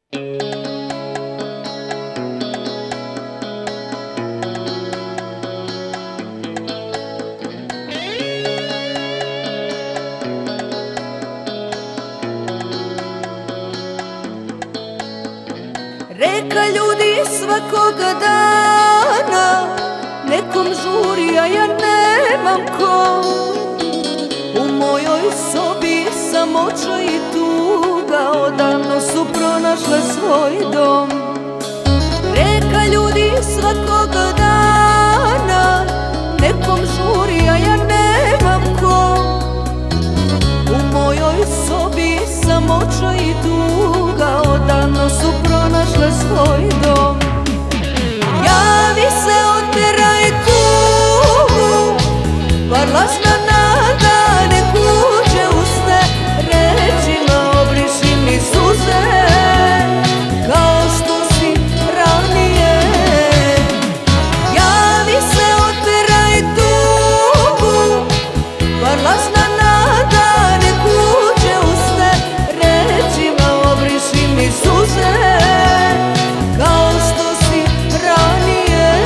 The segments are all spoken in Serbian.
Reka ljudi svakoga dana nekom žuri, a ja nemam ko. U mojoj sobi samoća i tuga odavno su pronašle svoj dom. Reka ljudi svakoga dana nekom žuri, a ja nemam ko. U mojoj sobi samoća i tuga odavno su pronašle svoj dom. Javi se, oteraj tugu, bar lažna nada nek uđe u sne. Rečima obriši mi suze, kao što si ranije. Javi se, oteraj tugu, bar lažna nada nek uđe u sne. Rečima obriši mi suze, kao što si ranije.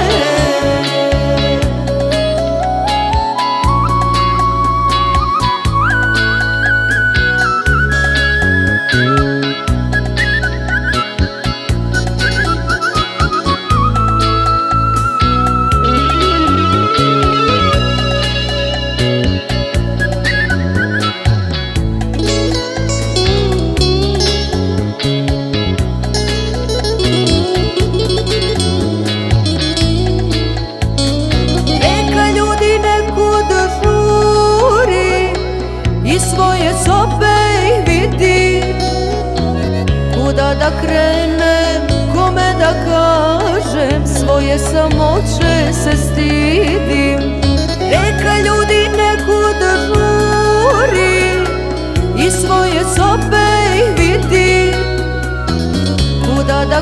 Svoje sobe ih vidi, kuda da krenem, kome da kažem, svoje samoće se stidim. Neka ljudi nekud žuri i svoje sobe ih vidi, kuda da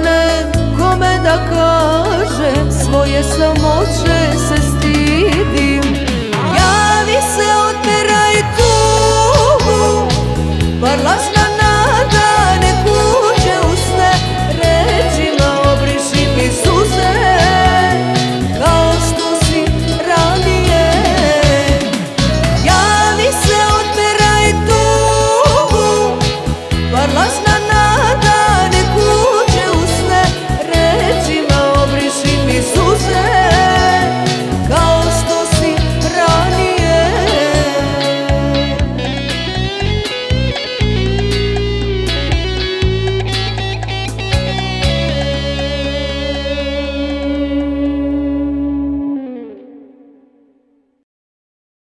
krenem, kome da kažem, svoje samoće se stidim.